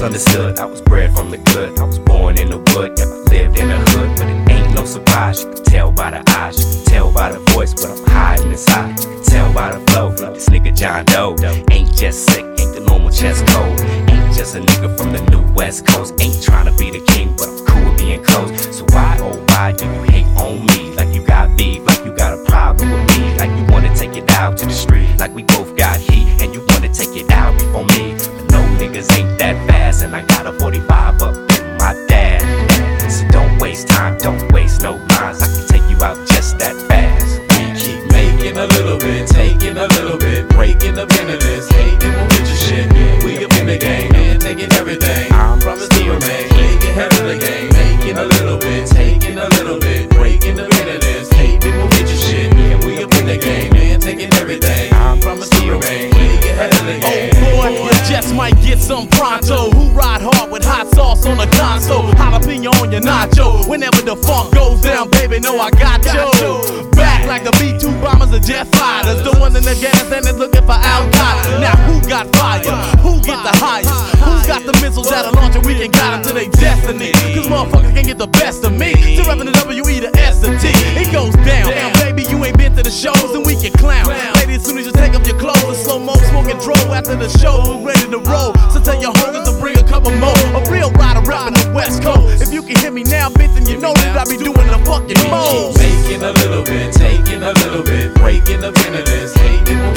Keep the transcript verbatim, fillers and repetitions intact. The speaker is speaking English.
misunderstood. I was bred from the good, I was born in the wood. Yeah, I lived in the hood, but it ain't no surprise. You can tell by the eyes, you can tell by the voice, but I'm hiding inside. You can tell by the flow. This nigga John Doe ain't just sick, ain't the normal chest cold. Ain't just a nigga from the new West Coast. Ain't trying to be the king, but I'm cool with being close. So why, oh why do you hate on me? Like you got beef, like you got a problem with me. Like you wanna take it out to the street. Like we both got heat, and you wanna take it out before me. But no niggas ain't that fast, and I got a forty-five up in my dad. So don't waste time, don't waste no lines. I can take you out just that fast. We keep making a little bit, taking a little bit, breaking the penniless, hating when with your shit. We up in the game, and taking everything. I'm promise to remain, making head of the game, making a little bit, taking a little bit, breaking the penniless, hating when with your shit. We up in the game, and taking everything. I'm promise to remain, making head of the game. Oh boy, you just might get some pronto. Who ride hard with hot sauce on the console? Jalapeno on your nacho. Whenever the funk goes down, baby, know I got you. Back like the B two bombers or jet fighters. The one in the gas and is looking for Al Qaeda. Now who got fire? Who get the highest? Who's got the missiles that'll launch and we can guide them to their destiny? Cause motherfuckers can't get the best of me. So reppin' the W E to S to T. It goes down. Damn, baby, you ain't been to the shows and we can clown. Lady, as soon as you take off your clothes and slow mo smoking dro after the show, we're ready to roll. So tell your homies to bring a couple more. A real rider rapping the West Coast. If you can hear me now, bitch, then you know that I be doing the fucking most. Making a little bit, taking a little bit, breaking the penniless, hating when